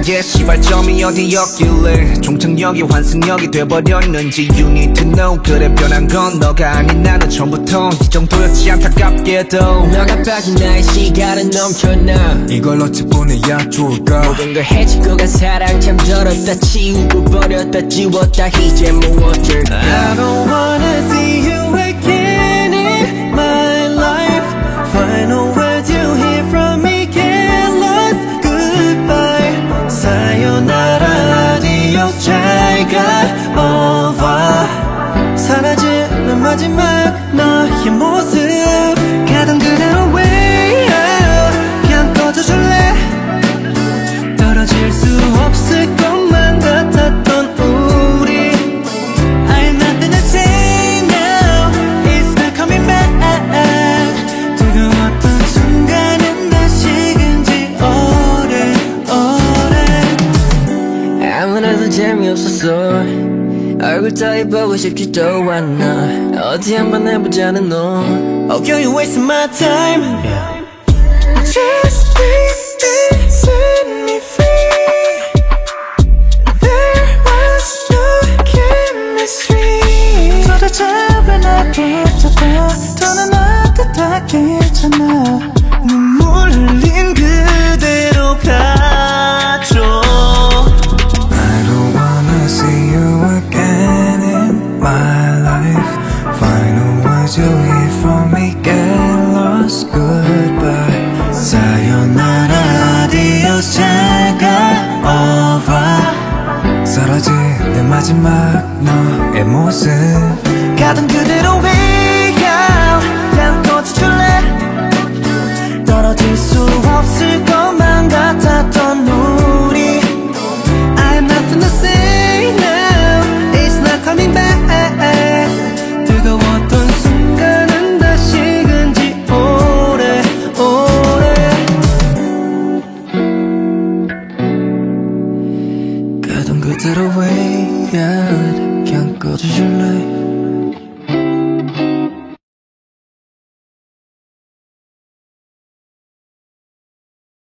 게 시발점이 어디였길래 종착역이 환승역이 돼버렸는지 You need to know. 그래 변한 건 너가 아닌 나는 처음부터 이 정도였지 안타깝게도. 너가 빠진 나의 시간은 넘쳐나. 이걸 어찌 보내야 좋을까. 모든 걸 해치고 간 사랑 참 더럽다. 치우고 버렸다 지웠다 이제 뭐 어쩔까. I don't wanna see you again in my life. Final words you hear from me get lost. Goodbye sayonara adios 잘가 over. 사라지는 마지막 너의 모습 가던 그대로 way out. 그냥 꺼져줄래. 떨어질 수 없을 것만 같았던 우리 I'm nothing to say now. It's not coming back. 뜨거웠던 순간은 다시금지 오래오래. 아무나도 재미없었어. 얼굴 따위 보고 싶지도 않아. 어디 한번 해보자는 너. Oh girl you wasting my time. Just please set me free. There was no chemistry. 도대체 왜 날 붙잡아. 더는 따뜻하겠잖아. 눈물 흘린 그대로 가죠. I don't wanna see you again in my life. Final words you hear from me get lost. Goodbye sayonara adios 잘가 over. 사라진 내 마지막 너의 모습 가던 그대로 way out. 그냥 꺼져줄래. 떨어질 수 없을 것만 같았던 우리 I have nothing to say now. It's not coming back. 뜨거웠던 순간은 다시금지 오래오래. 가던 그대로 way out. 그냥 꺼져줄래.